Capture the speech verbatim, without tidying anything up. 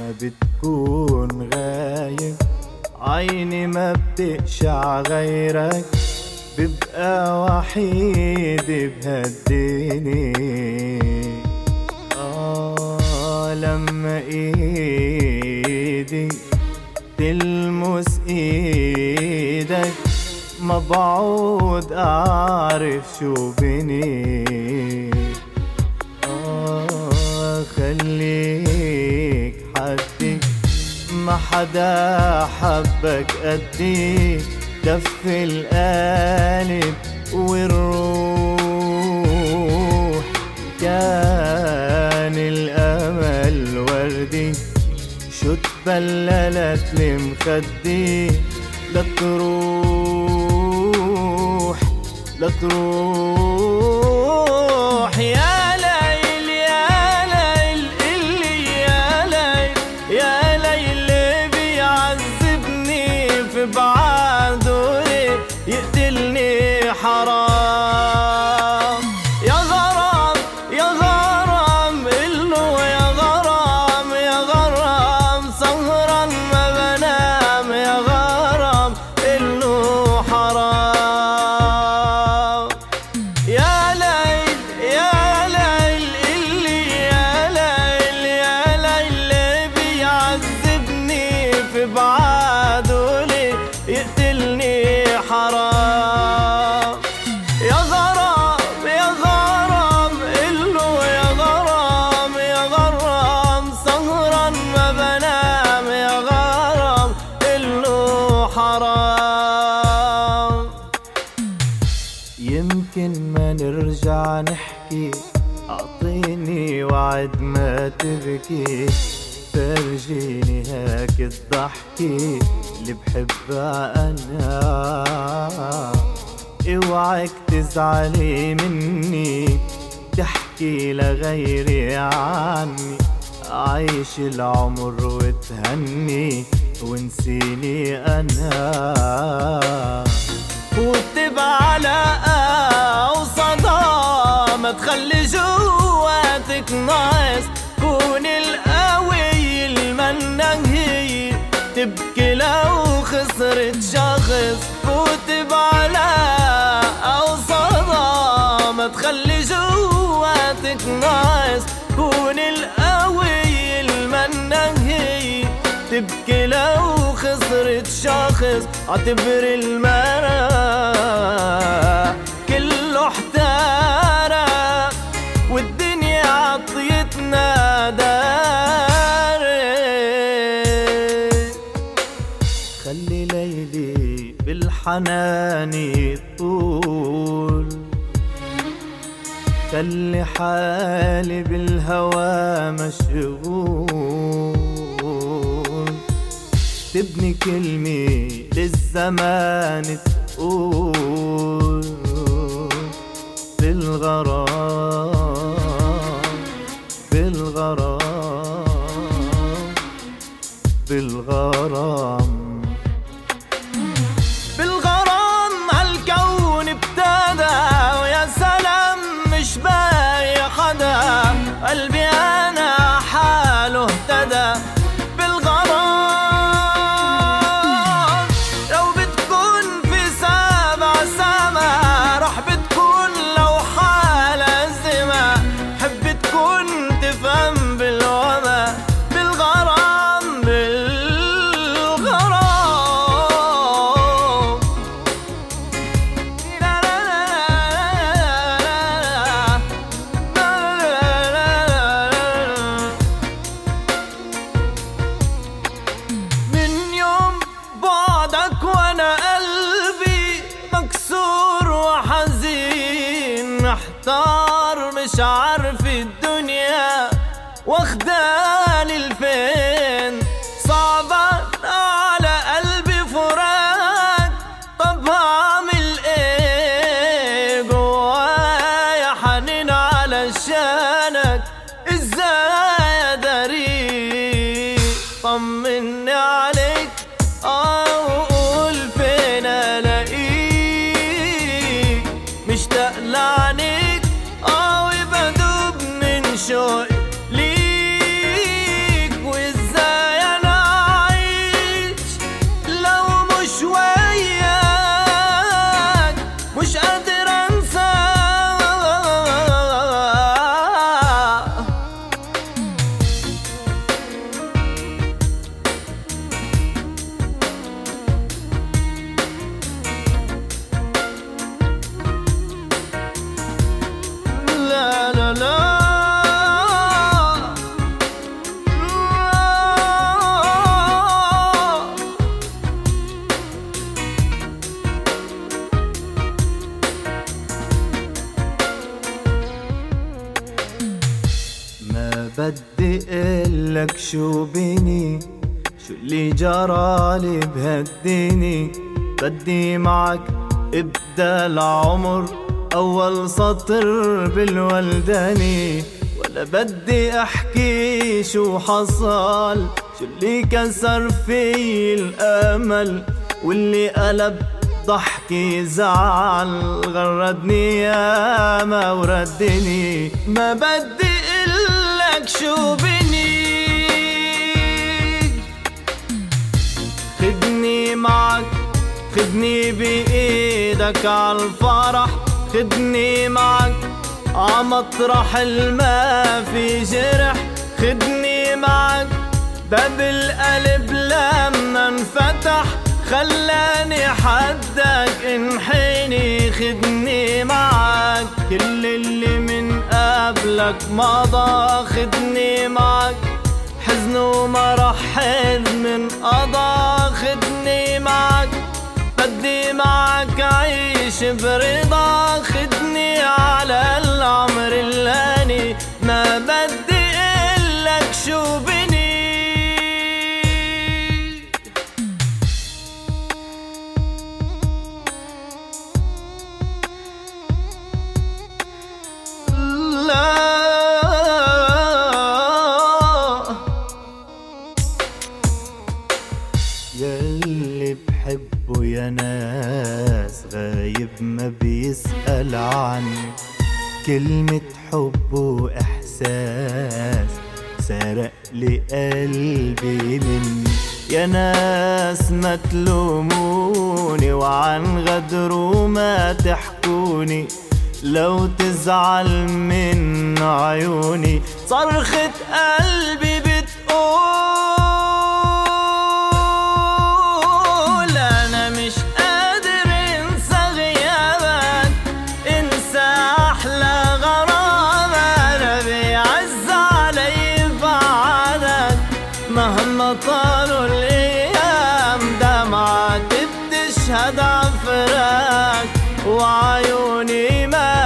ما بتكون غايب، عيني ما بتقشع غيرك، ببقى وحيد بهالدنيا. آه لما ايدي تلمس ايدك، ما بعود اعرف شو بني. آه خليك حدي، ما حدا حبك قدي، دفي القالب والروح، كان الامل وردي، شو تبللت لمخدي، لتروح لتروح. يا ليل يا ليل اللي يا ليل يا ليل بيعذبني في بعاده، يقتلني حرام. يا غرام يا غرام قله يا غرام يا غرام، سهرا ما بنام يا غرام قله حرام. يا ليل يا ليل اللي يا ليل يا ليل بيعذبني في بعاده، يقتلني حرام. يا غرام يا غرام قله يا غرام يا غرام، سهرا ما بنام يا غرام قله حرام. يمكن ما نرجع نحكي، اعطيني وعد ما تبكي، فرجيني هيك الضحكي اللي بحبها انا. اوعك تزعلي مني، تحكي لغيري عني، عيش العمر وتهني ونسيني انا. وتبع علاقة وصدى، ما تخلي جواتك ناقص، كون القوي المنهي، تبكي لو خسرت شخص. وتبع علاقة وصدى، ما تخلي جواتك ناقص، كون القوي المنهي، تبكي لو خسرت شخص. اعتبر المرا كله احترق، والدنيا عطيتنا دار. خلي ليلي بالحنان يطول، خلي حالي بالهوى مشغول، تبني كلمة للزمان تقول، بالغرام بالغرام بالغرام بالغرام. هالكون ابتدى ويا سلام، مش باقي حدا، قلبي انا حاله اهتدى. بالغرام لو بتكون في سبع سما، رح بتكون لو حالة الزما، حب تكون تفهم بالوما. بالغرام بالغرام لا لا لا لا لا. من يوم بعدك وانا قلبي مكسور وحزين، محتار مش عارف الدنيا واخداني لفين. صعبان على قلبي فراق، طب هعمل ايه؟ جوايا حنين علشانك، ازاي اداري؟ طمني عليك اه وقول فين الاقيك، مشتاق لعنيك اه وبدوب من شوقي ليك، وازاي بدي قلك شو بيني، شو اللي جرالي بهالدنيا. بدي معك ابدا العمر اول سطر بالولداني، ولا بدي احكي شو حصل، شو اللي كسر في الامل واللي قلب ضحكي زعل. غردني ياما وردني، ما بدي قلك شو بني. خدني معك، خدني بإيدك عالفرح، خدني معك عمطرح الما في جرح. خدني معك باب القلب لما انفتح، خلاني حدك انحني. خدني معك كل اللي من قبلك مضى، خدني معك حزن ومرحل من قضى. خدني معك بدي معك عيش برضا، خدني على العمر اللاني. ما بدي قلك شو بني. لا ياللي بحبه يا ناس غايب ما بيسأل عني، كلمة حب وإحساس سرق لي قلبي مني. يا ناس ما تلوموني وعن غدره ما تحكوني، لو تزعل من عيوني صرخة قلبي بتقول أنا مش قادر انسى غيابك، انسى أحلى غرام. أنا بيعز علي بعدك مهما طالوا الأيام، دمعتي بتشهد عفراك وعيوني ما